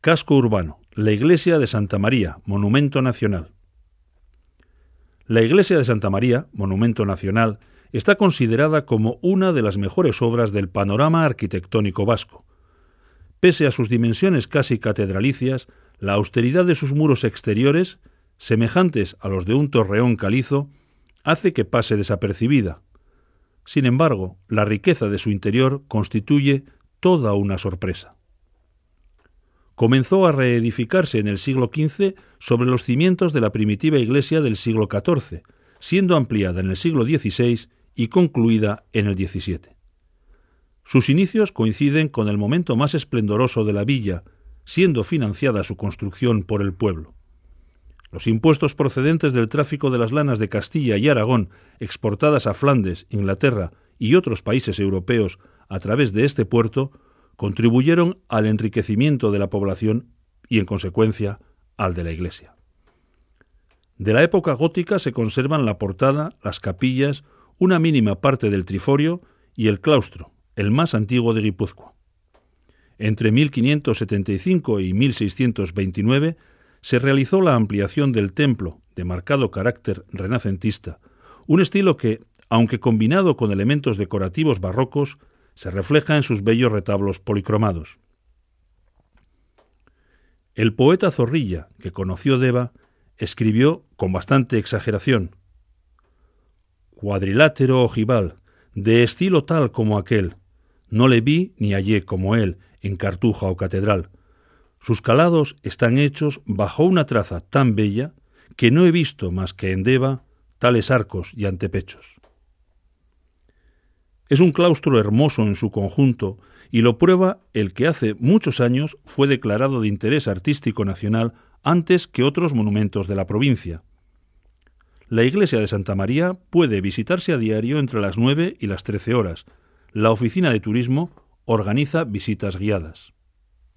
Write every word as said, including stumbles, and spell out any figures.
Casco urbano, la iglesia de Santa María, monumento nacional. La iglesia de Santa María, monumento nacional, está considerada como una de las mejores obras del panorama arquitectónico vasco. Pese a sus dimensiones casi catedralicias, la austeridad de sus muros exteriores, semejantes a los de un torreón calizo, hace que pase desapercibida. Sin embargo, la riqueza de su interior constituye toda una sorpresa. Comenzó a reedificarse en el siglo quince sobre los cimientos de la primitiva iglesia del siglo catorce, siendo ampliada en el siglo dieciséis y concluida en el diecisiete. Sus inicios coinciden con el momento más esplendoroso de la villa, siendo financiada su construcción por el pueblo. Los impuestos procedentes del tráfico de las lanas de Castilla y Aragón, exportadas a Flandes, Inglaterra y otros países europeos a través de este puerto, contribuyeron al enriquecimiento de la población y, en consecuencia, al de la iglesia. De la época gótica se conservan la portada, las capillas, una mínima parte del triforio y el claustro, el más antiguo de Guipúzcoa. Entre mil quinientos setenta y cinco y mil seiscientos veintinueve se realizó la ampliación del templo, de marcado carácter renacentista, un estilo que, aunque combinado con elementos decorativos barrocos, se refleja en sus bellos retablos policromados. El poeta Zorrilla, que conoció Deva, escribió con bastante exageración: cuadrilátero ojival, de estilo tal como aquel, no le vi ni hallé como él en Cartuja o catedral. Sus calados están hechos bajo una traza tan bella que no he visto más que en Deva tales arcos y antepechos. Es un claustro hermoso en su conjunto y lo prueba el que hace muchos años fue declarado de interés artístico nacional antes que otros monumentos de la provincia. La iglesia de Santa María puede visitarse a diario entre las nueve y las trece horas. La oficina de turismo organiza visitas guiadas.